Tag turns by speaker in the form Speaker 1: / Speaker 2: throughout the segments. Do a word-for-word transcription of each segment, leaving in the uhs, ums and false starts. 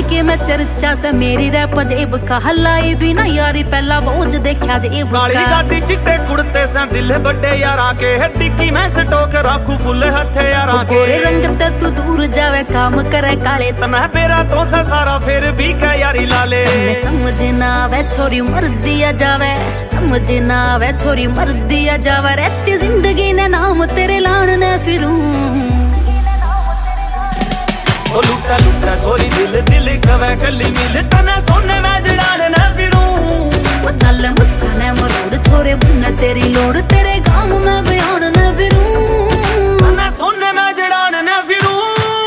Speaker 1: के मैं चर्चा से मेरी रैप जेब का हलाई भी ना यारी पहला बोझ देखा जेब का
Speaker 2: काली गाड़ी चिट्टे कुड़ते से दिल बड़े यारा के हड्डी की मैं सटोक राखू फुल हथे यारा के
Speaker 1: गोरे रंग ते तू दूर जावे काम करे काले
Speaker 2: तना पेरा तो सा सारा फिर भी का यारी लाले
Speaker 1: समझ ना आवे छोरी मर दिया जावे समझ ना आवे छोरी मर दिया जावे रहती जिंदगी ने नाम तेरे लान ने फिरूं
Speaker 2: ओ लुटा लुटा छोरी दिल दिल कवे कली मिल तना सोने में जड़ान न फिरूं
Speaker 1: ओ चल मुझा ने मरोड़ छोरे बुन तेरी लोड़ तेरे गांव में बयान न फिरूं
Speaker 2: तना सोने में जड़ान न फिरूं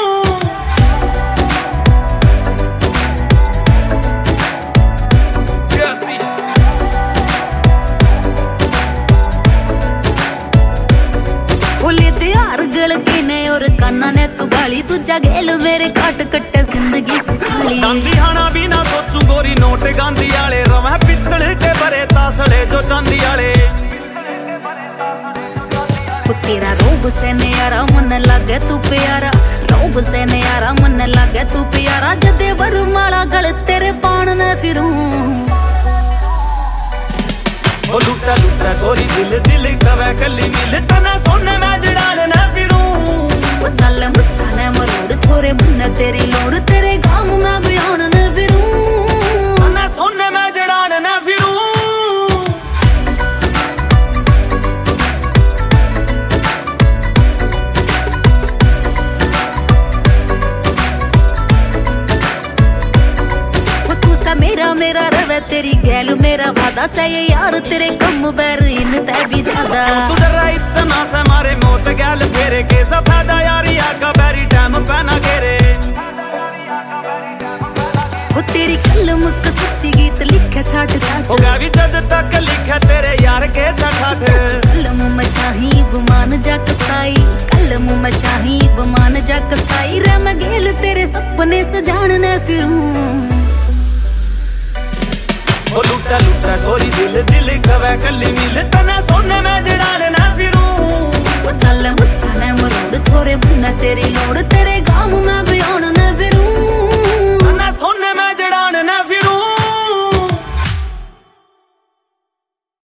Speaker 1: खुले त्यार गल के ने और काना ने तू बाली तू जगेल मेरे काट कट्टे जिंदगी सुखाली
Speaker 2: गांधी हाना भी ना सोचू गोरी नोट गांधी आले रवा पित्तल के भरे तासड़े जो चांदी आले
Speaker 1: तेरा रोब से न्यारा मन लागे तू प्यारा रोब से न्यारा मन लागे तू प्यारा जदे वरमाला गल तेरे पान न फिरूं
Speaker 2: ओ लुटा लुटा छोरी दिल दिल कवे कली मिल तना सोने में जड़ान न फिरूं
Speaker 1: ओ चल मुझा ने मरोड़ छोरे बुन तेरी लोड़ तेरे गांव में बयान न फिरूं
Speaker 2: तना सोने में जड़ान न फिरूं
Speaker 1: मेरा मेरा रवे तेरी गैल मेरा वादा से ये यार तेरे कम बैर इन ते भी ज्यादा
Speaker 2: तू डरा इतना से मारे मौत गैल फेरे के सब फायदा यारी आका बैरी टाइम पहना घेरे
Speaker 1: हो तेरी कलम कसती गीत लिखे छाट छाट
Speaker 2: हो गया भी जद तक लिखे तेरे यार के सठाठ
Speaker 1: कलम में शाही बुमान जा कसाई कलम में शाही बुमान जा कसाई रे मैं गेल तेरे सपने सजान न फिरूं
Speaker 2: ओ लुटा लुटा छोरी दिल दिल कवे कली मिल तना सोने में जड़ान न फिरूं